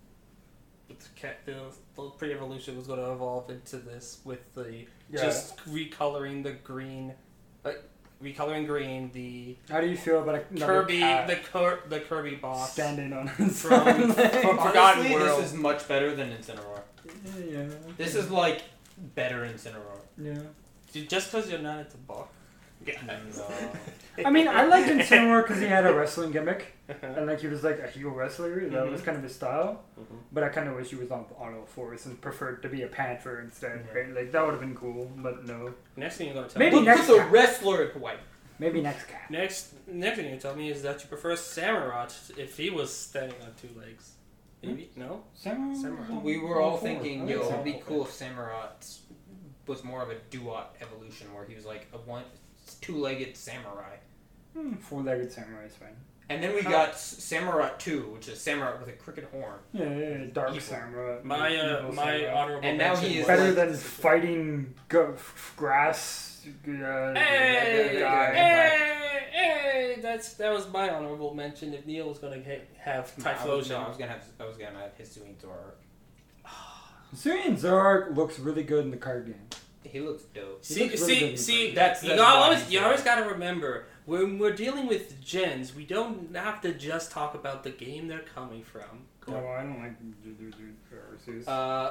The, cat, the, the pre-evolution was going to evolve into this with the Yeah. just recoloring the green, like recoloring green the How do you feel about a Kirby cat the Cur- the Kirby boss standing on his from- front leg? from- Forgotten Honestly, World. this is much better than Incineroar. Yeah. This is like better Incineroar. Yeah. Dude, just because you're not into ball. And, uh, I mean, I liked Incineroar because he had a wrestling gimmick. And like he was like a heel wrestler, that Mhm. was kind of his style. Mhm. But I kind of wish he was on on all fours and preferred to be a panther instead, Mhm. right? Like that would have been cool, but no. Next thing you're gonna tell Maybe me. Look next at the cat. wrestler at Hawaii. Maybe next cat. Next, next thing you tell me is that you prefer Samurott if he was standing on two legs. Maybe no. Samurai. Samurai. We were all All four. thinking, I yo, think it'd be so. cool if Samurott was more of a Duat evolution, where he was like a one, two-legged samurai. Hmm, four-legged samurai is fine. And then we Huh. got S- Samurott two, which is Samurott with a crooked horn. Yeah, yeah, yeah, dark Evil. samurai. My uh, evil my samurai. honorable And now mention he is was- better like- than fighting go- f- grass. Uh, Hey, guy. hey, hey! That's that was my honorable mention. If Neil was gonna ha- have No, I was, Typhlosion, no, I was gonna have, I was gonna have Hisuian Zoroark. Surian Zoroark looks really good in the card game. He looks dope. He see, looks really good see, in see. the That's- you that's gotta why always, he's you there. always gotta remember when we're dealing with gens, we don't have to just talk about the game they're coming from. No, I don't like Arceus. Uh,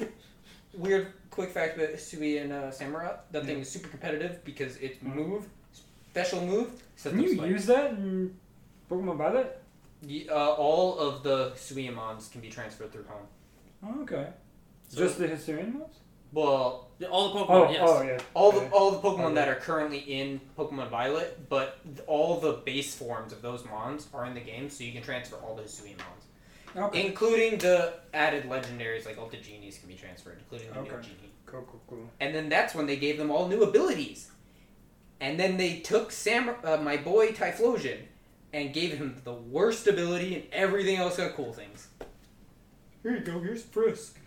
weird quick fact about Hisui and uh, Samurott. That thing is super competitive because its move, special move, Can System you Spike. use that in Pokemon Violet? Ye- uh, all of the Hisuiamons can be transferred through home. Oh, okay. So- Just the Hisuian ones? Well, All the Pokemon, Oh, yes. oh yeah. all the Okay. all the Pokemon Okay. that are currently in Pokemon Violet, but th- all the base forms of those Mons are in the game, so you can transfer all the Hisuiamons, Okay. including the added legendaries like Ultra Genies can be transferred, including the new Okay. Genie. Cool, cool, cool. And then that's when they gave them all new abilities. And then they took Sam, uh, my boy Typhlosion, and gave him the worst ability, and everything else got cool things. Here you go. Here's Frisk.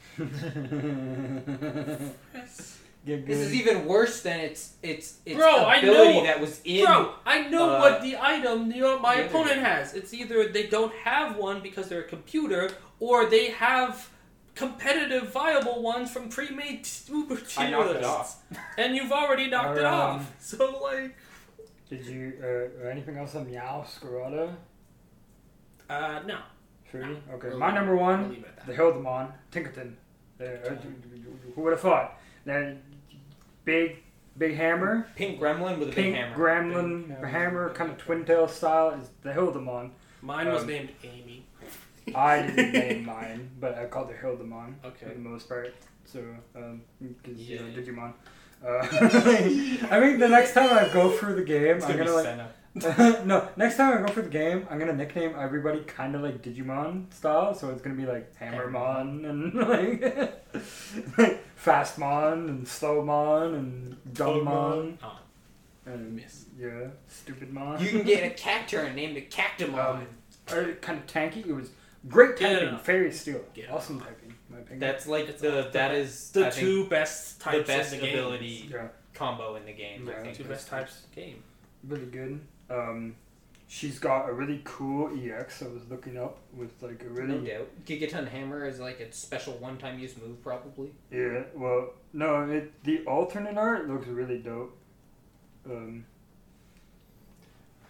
Get This good. is even worse than its its its Bro, I ability know- that was in. Bro, I know uh, what the item you know, my the other opponent game. has. It's either they don't have one because they're a computer, or they have competitive, viable ones from pre-made Uber tier I knocked it lists. off. And you've already knocked it Um, off. So, like... Did you, uh, or anything else on Meow, Scarada? Uh, no. Three? Okay. We'll My leave- number we'll one, leave it at the that. Hildemon, Tinkerton. Uh, uh, who would have thought? That big, big hammer, Pink Gremlin with a pink big hammer. gremlin Big hammer, kind of twin tail style is the Hildemon. Mine was um, named Amy. I didn't name mine, but I called it Hildemon for Okay. the most part. So, um, because you know, Yeah. Digimon. Uh, I think the next time I go through the game, It's I'm gonna gonna be like. Senna. No, next time I go for the game, I'm gonna nickname everybody kind of like Digimon style. So it's gonna be like Hammermon and like Fastmon and Slowmon and Dumbmon Oh, and miss. yeah, Stupidmon. You can get a Cacturn named a Cactamon. um, or kind of tanky. It was great Yeah, typing, no, no. Fairy Steel, Yeah. awesome typing. In my opinion. That's like It's the the that be- is The I think, two best types the best in the game. ability yeah, combo in the game. Yeah, I think. Two best types in the game. really good. Um, she's got a really cool E X. I was looking up with like a really No doubt. Gigaton Hammer is like a special one-time use move, probably. Yeah, well, no, it the alternate art looks really dope. Um,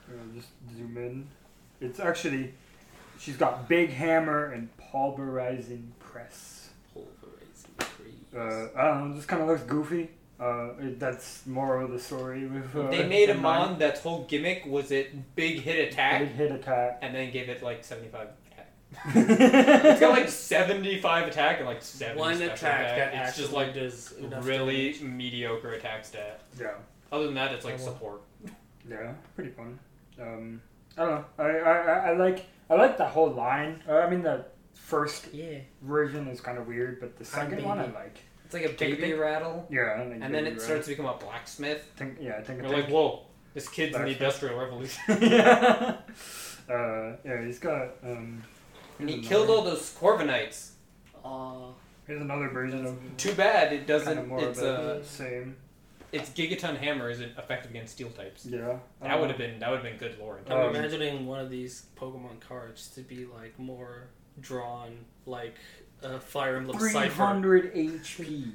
Uh, just zoom in. It's actually, she's got big hammer and pulverizing press. Pulverizing trees. Uh, I don't know, just kind of looks goofy. Uh, it, that's more of the story with. Uh, They made a the mon nine- that's whole gimmick was it big hit attack, Big hit attack. and then gave it like seventy-five attack. It's got like seventy-five attack and like seventy One special attack that It's actually just like does enough really damage. mediocre attack stat. Yeah, Other than that, it's like Oh, well. support. yeah, pretty fun. Um, I don't know. I, I, I- I like I like that whole line. Uh, I mean, the first Yeah. version is kind of weird, but the second one I baby. like. It's like a Think- baby think- rattle, Yeah, I think and then you're it right. starts to become a blacksmith. Think, yeah, I think. You're I like, think whoa, this kid's in the Blacksmith. Industrial Revolution. yeah. Uh, yeah, he's got. Um, And he here's killed another- all those Corvinites. Aw. Here's another version of. Too bad it Kind of doesn't. more It's of uh, the same. its Gigaton hammer isn't effective against steel types. Yeah. That would have been that would have been good lore. I'm Um, imagining one of these Pokemon cards to be like more drawn like a Fire Emblem three Cipher. hundred H P.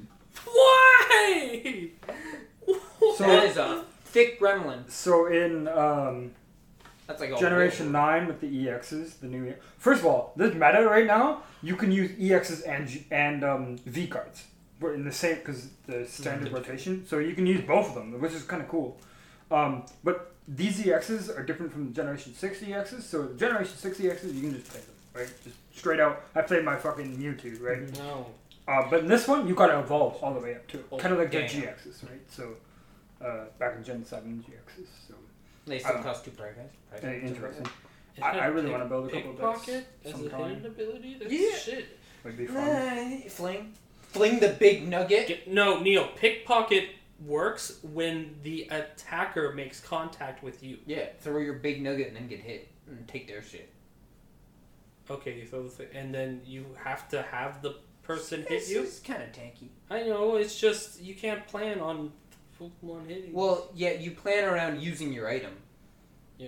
Why? So- that is a thick gremlin. So in um, That's like a Generation nine with the E Xs, the new. E- First of all, this meta right now, you can use E Xs and G- and um, V cards. We're in the same because the standard Mhm. rotation, so you can use both of them, which is kind of cool. Um, but these E Xs are different from the Generation six E Xs. So Generation six E Xs, you can just play them, right? Just straight out. I played my fucking Mewtwo, right? No. Uh, but in this one, you gotta evolve all the way up to it. Oh, Kind of like the damn. G Xs, right? So uh, back in Gen seven G Xs. So They I still don't know. cost two price guys. uh, interesting. Isn't I- I it really pick- wanna build a couple of pickpocket decks as a sometime. hidden ability. That's Yeah. shit. Would be fun. Fling, fling the big nugget. Get, no, Neil. Pickpocket works when the attacker makes contact with you. Yeah, throw your big nugget and then get hit and take their shit. Okay, you throw the thing, and then you have to have the person hit It's, you. it's kind of tanky. I know. It's just you can't plan on Pokemon hitting. Well, yeah, you plan around using your item. yeah.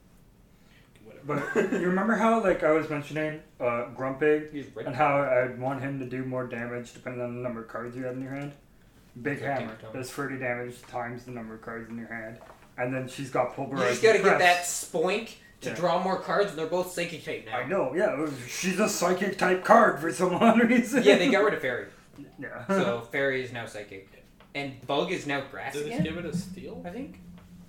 Whatever. But you remember how, like, I was mentioning uh, Grumpig Use red and how I'd want him to do more damage depending on the number of cards you have in your hand? Big Yeah, Hammer Gigaton. does thirty damage times the number of cards in your hand. And then she's got You Pulverizing just gotta get Press. that spoink to Yeah. draw more cards, and they're both psychic type now. I know, yeah. She's a psychic type card for some odd reason. Yeah, they got rid of fairy, Yeah. so fairy is now psychic, and bug is now grass Did this again. give it a steal? I think.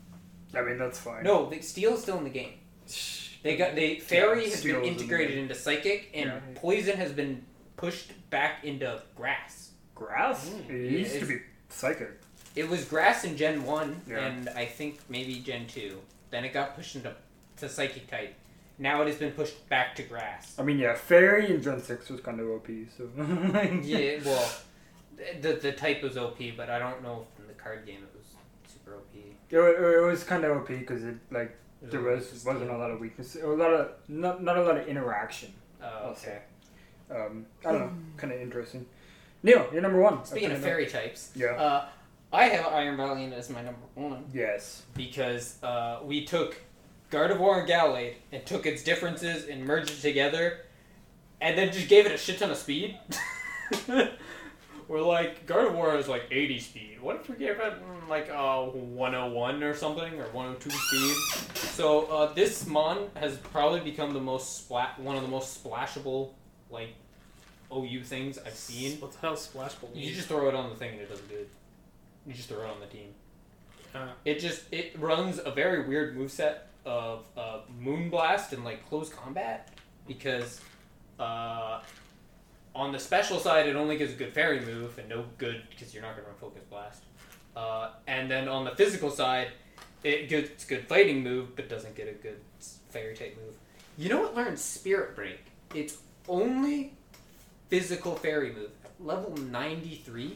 I mean, that's fine. No, the steel is still in the game. They got they fairy has Steel been is in the integrated game. into psychic, and Yeah. poison has been pushed back into grass. Grass? Mm. It Yeah, used to it's- be psychic. It was grass in Gen one, Yeah. and I think maybe Gen two. Then it got pushed into to psychic type. Now it has been pushed back to grass. I mean, yeah, Fairy in Gen six was kind of O P, so. Yeah, well, the the type was O P, but I don't know if in the card game it was super O P. It, wa- it was kind of O P because it, like, there a was, weakness wasn't to a lot of weakness. A lot of, not, not a lot of interaction. it. Oh, I'll okay. say. Um, I don't know, kind of interesting. Neil, you're number one. Speaking I of kinda fairy types, know. Yeah. uh, I have Iron Valiant as my number one Yes. because uh, we took Gardevoir and Gallade and took its differences and merged it together, and then just gave it a shit ton of speed. We're like, Gardevoir is like eighty speed. What if we gave it mm, like uh, one oh one or something, or one oh two speed? So uh, this Mon has probably become the most splat, one of the most splashable like O U things I've seen. What the hell, Splashball? You just throw it on the thing and it does good. You just throw it on the team. Uh, It just it runs a very weird moveset of uh, Moonblast and like close combat because uh, on the special side it only gives a good fairy move and no good because you're not going to run Focus Blast. Uh, and then on the physical side it gets good fighting move but doesn't get a good fairy type move. You know what learns Spirit Break? It's only physical fairy move. Level ninety-three.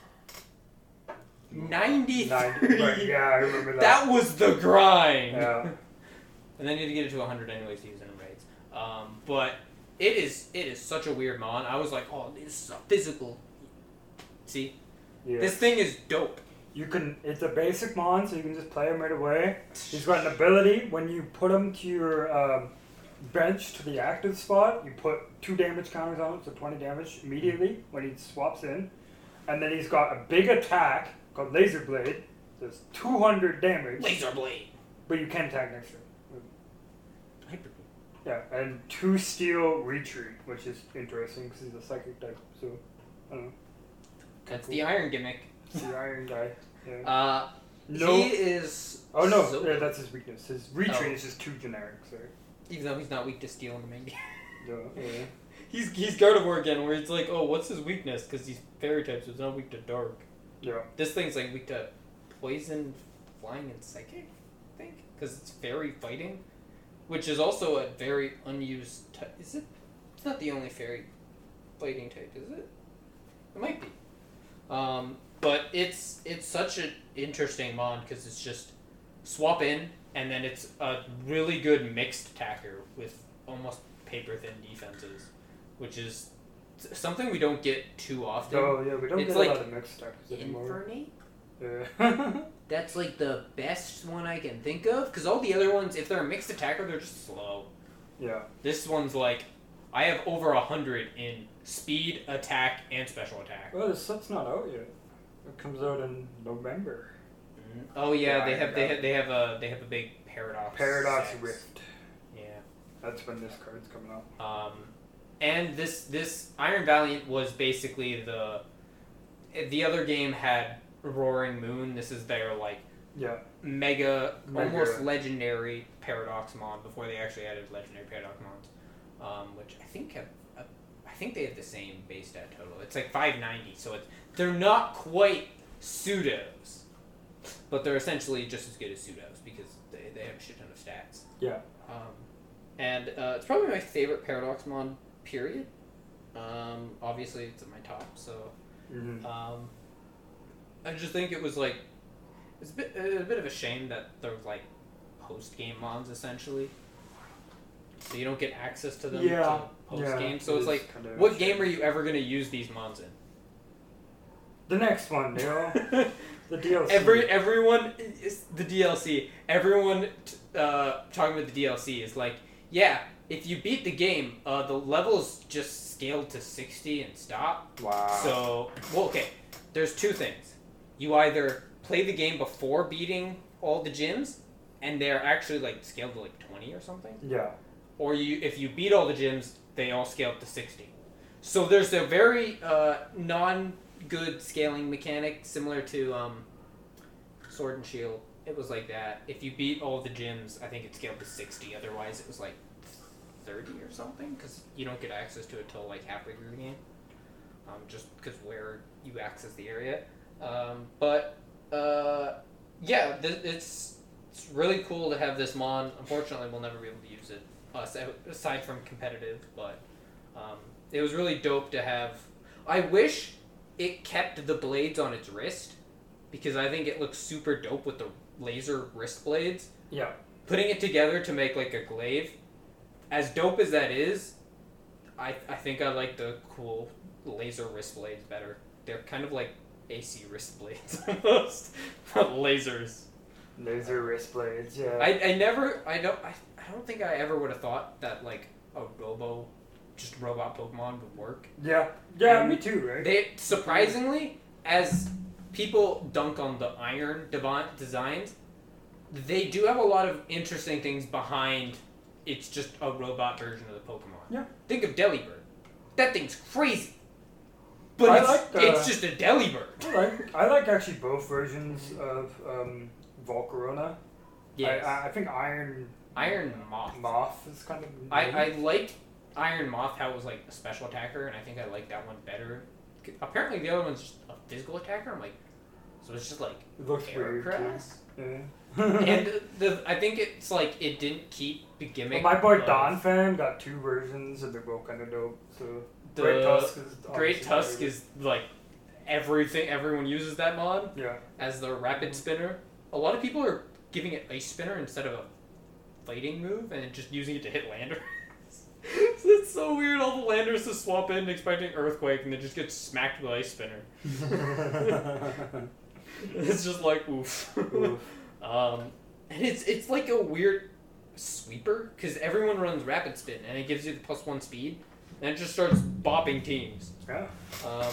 ninety-three. ninety, right, yeah, I remember that. That was the grind. Yeah. And then you had to get it to one hundred anyways to use it in raids. Um, but it is it is such a weird mon. I was like, oh, this is a physical. See, Yeah. this thing is dope. You can. It's a basic mon, so you can just play him right away. He's got an ability when you put him to your um, bench to the active spot. You put two damage counters on it, so twenty damage immediately when he swaps in, and then he's got a big attack called Laser Blade. So it's two hundred damage. Laser blade. but you can attack next turn. Hyper. Yeah, and two steel retreat, which is interesting because he's a psychic type. So I don't know. That's Cool. the iron gimmick. It's the iron guy. Yeah. Uh, no. he is. Oh no, so yeah, good. that's his weakness. His retreat Oh. is just too generic. Sorry. Even though he's not weak to steel in the main game. Yeah. yeah. he's he's Gardevoir again, where it's like, oh, what's his weakness? Because he's fairy types, so it's not weak to dark. Yeah. This thing's like weak to poison, flying, and psychic, I think, because it's fairy fighting, which is also a very unused type. Is it? It's not the only fairy fighting type, is it? It might be. Um, but it's it's such an interesting mon because it's just swap in, and then it's a really good mixed attacker with almost paper thin defenses, which is something we don't get too often. Oh yeah, we don't It's get like a lot of mixed attackers anymore. Infernate? Yeah. That's like the best one I can think of, because all the other ones, if they're a mixed attacker, they're just slow. yeah. This one's like, I have over a hundred in speed, attack, and special attack. Well, this set's not out yet. It comes out in November. Mhm. Oh yeah, Yeah, they I have they got have they have a they have a big paradox. Paradox set. Rift. Yeah. That's when this card's coming out. Um, and this this Iron Valiant was basically the the other game had Roaring Moon. This is their like Yeah. mega, Mega. almost legendary Paradox Mon before they actually added legendary Paradox Mons, um, which I think have uh, I think they have the same base stat total. It's like five ninety, so it's they're not quite pseudos, but they're essentially just as good as pseudos because they, they have a shit ton of stats. Yeah. Um, and uh, it's probably my favorite Paradox Mon. Period. Um, obviously, it's at my top, so. Mm-hmm. Um, I just think it was like it's a bit a bit of a shame that they're like post game mons essentially, so you don't get access to them Yeah, post yeah, game. So it it's is like, kind of a what shame. game are you ever gonna use these mons in? The next one, Dale. The D L C. Every everyone is the D L C. Everyone t- uh, talking about the D L C is like, yeah, if you beat the game, uh, the levels just scaled to sixty and stop. Wow. So, well, okay. There's two things. You either play the game before beating all the gyms, and they're actually like scaled to like twenty or something, Yeah. or you if you beat all the gyms, they all scale up to sixty. So there's a very uh, non-good scaling mechanic similar to um, Sword and Shield. It was like that. If you beat all the gyms, I think it scaled to sixty. Otherwise, it was like thirty or something, because you don't get access to it till like halfway through the game. Um, just because where you access the area. Um, but uh, yeah, th- it's it's really cool to have this mon. Unfortunately, we'll never be able to use it us aside from competitive. But um, it was really dope to have. I wish it kept the blades on its wrist, because I think it looks super dope with the laser wrist blades. Yeah. Putting it together to make like a glaive, as dope as that is, I I think I like the cool laser wrist blades better. They're kind of like A C wrist blades almost, but lasers. Laser wrist blades. Yeah. I, I never I don't I, I don't think I ever would have thought that like a robo, just robot Pokemon would work. yeah. Yeah. And Me too. Right. They surprisingly, as people dunk on the iron devi- designs, they do have a lot of interesting things behind. It's just a robot version of the Pokemon. Yeah. Think of Delibird. That thing's crazy. But I it's, like the- it's just a Delibird. I like I like actually both versions of um, Volcarona. Yes. I, I I think Iron Iron Moth. Moth is kind of. I, I liked Iron Moth, how it was like a special attacker, and I think I like that one better. Apparently the other one's just a physical attacker. I'm like, so it's just like It looks weird too. Aircrass? Yeah. And the I think it's like it didn't keep the gimmick. Well, my boy of Don fan got two versions, and they're both kind of dope. So The Great Tusk is Great obviously Tusk my is like everything. Everyone uses that mod favorite. as the rapid spinner. A lot of people are giving it Ice Spinner instead of a fighting move, and just using it to hit landers. So it's so weird. All the landers to swap in expecting Earthquake, and they just get smacked with Ice Spinner. Yeah. It's just like oof. Oof. Um, and it's it's like a weird sweeper, because everyone runs Rapid Spin, and it gives you the plus one speed, and it just starts bopping teams. Yeah. Um,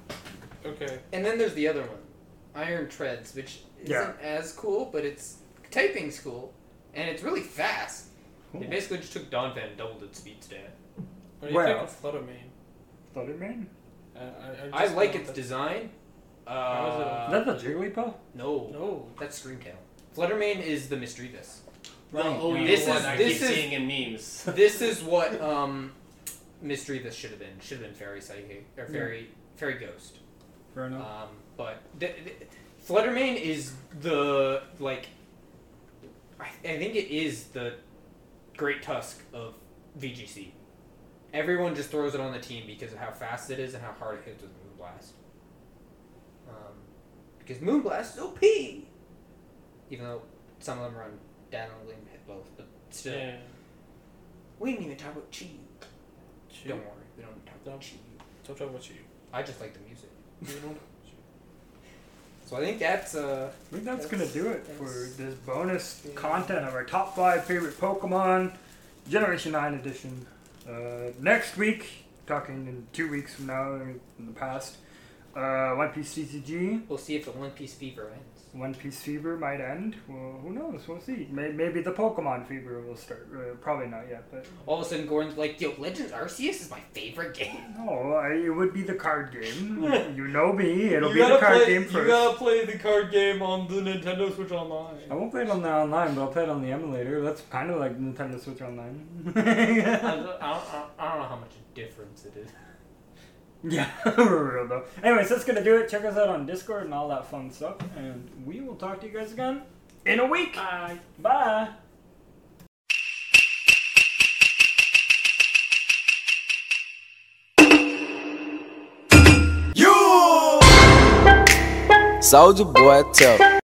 Okay. and then there's the other one, Iron Treads, which isn't Yeah. as cool, but it's typing's cool. and it's really fast. Cool. They basically just took Donphan and doubled its speed stat. What do you Well. think of Fluttermane? Fluttermane? Uh, I, I just like know its that- design. How is it? Uh, Is that the Jigglypuff? no, No. that's Screamtail. Fluttermane is the Misdreavus. The O U This one is- I this keep is- seeing in memes. This is what um, Misdreavus should have been. Should have been Fairy Psychic or Fairy Fairy Ghost. Fair enough. Um, but th- th- Fluttermane is the like. I, I think it is the Great Tusk of V G C. Everyone just throws it on the team because of how fast it is and how hard it hits with Moonblast. Um, because Moonblast is O P. Even though some of them run down and hit both, but still. Yeah. We didn't even talk about Chi. Chi. Don't worry, we don't talk about Don't. Chi. Don't talk about you. I just like the music. You don't. So I think that's uh. I think that's, That's- gonna do it for that's- this bonus yeah. content of our top five favorite Pokemon, Generation nine edition. Uh, next week, talking in two weeks from now, in the past, uh, One Piece C C G, We'll see if the One Piece fever ends. One Piece fever might end. Well, who knows? We'll see. May- maybe the Pokemon fever will start. Uh, probably not yet, but All of a sudden, Gordon's like, "Yo, Legends Arceus is my favorite game." no, I, it would be the card game. You know me. It'll You be the gotta card play- game You first. gotta play the card game on the Nintendo Switch Online. I won't play it on the online, but I'll play it on the emulator. That's kind of like Nintendo Switch Online. I, don't, I, don't, I don't know how much difference it is. Yeah, for real though. Anyways, that's gonna do it. Check us out on Discord and all that fun stuff. And we will talk to you guys again in a week. Bye. Bye. Soldier boy tough.